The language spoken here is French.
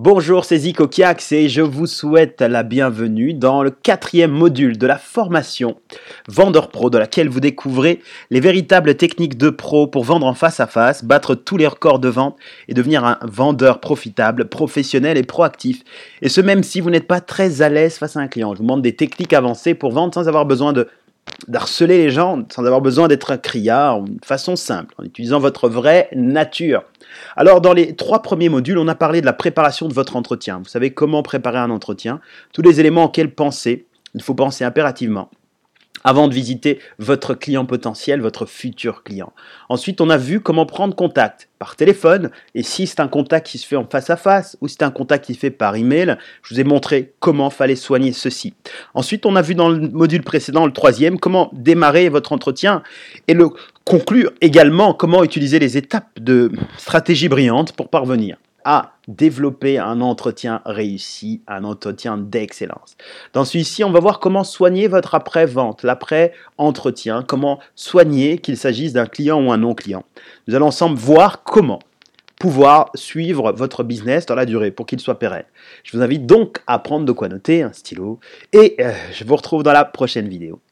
Bonjour, c'est Zico Kiax et je vous souhaite la bienvenue dans le 4e module de la formation Vendeur Pro, de laquelle vous découvrez les véritables techniques de pro pour vendre en face à face, battre tous les records de vente et devenir un vendeur profitable, professionnel et proactif. Et ce même si vous n'êtes pas très à l'aise face à un client. Je vous montre des techniques avancées pour vendre sans avoir besoin d'harceler les gens, sans avoir besoin d'être un criard, de façon simple, en utilisant votre vraie nature. Alors, dans les 3 premiers modules, on a parlé de la préparation de votre entretien. Vous savez comment préparer un entretien, tous les éléments auxquels penser, il faut penser impérativement avant de visiter votre client potentiel, votre futur client. Ensuite, on a vu comment prendre contact par téléphone, et si c'est un contact qui se fait en face à face, ou si c'est un contact qui se fait par email, je vous ai montré comment fallait soigner ceci. Ensuite, on a vu dans le module précédent, le 3e, comment démarrer votre entretien, et le conclure également comment utiliser les étapes de stratégie brillante pour parvenir à développer un entretien réussi, un entretien d'excellence. Dans celui-ci, on va voir comment soigner votre après-vente, l'après-entretien, comment soigner qu'il s'agisse d'un client ou un non-client. Nous allons ensemble voir comment pouvoir suivre votre business dans la durée pour qu'il soit pérenne. Je vous invite donc à prendre de quoi noter, un stylo, et je vous retrouve dans la prochaine vidéo.